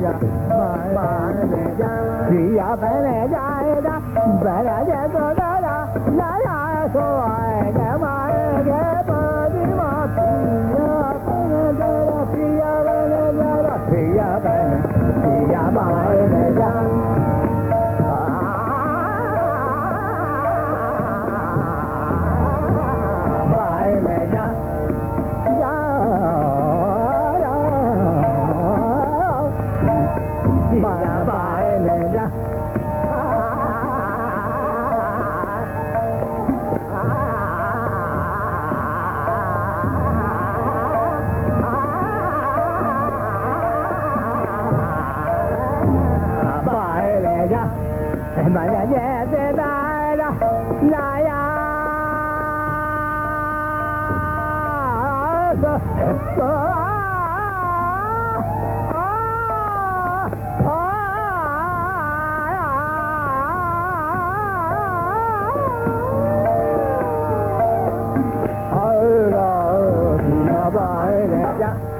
呀本来家的，本来家做的呀，那呀说爱的嘛，给不的嘛，皮呀本来家的，皮呀本来家的，皮呀本来家。满家姐在那呀，那呀，儿啊，你呀，白来家。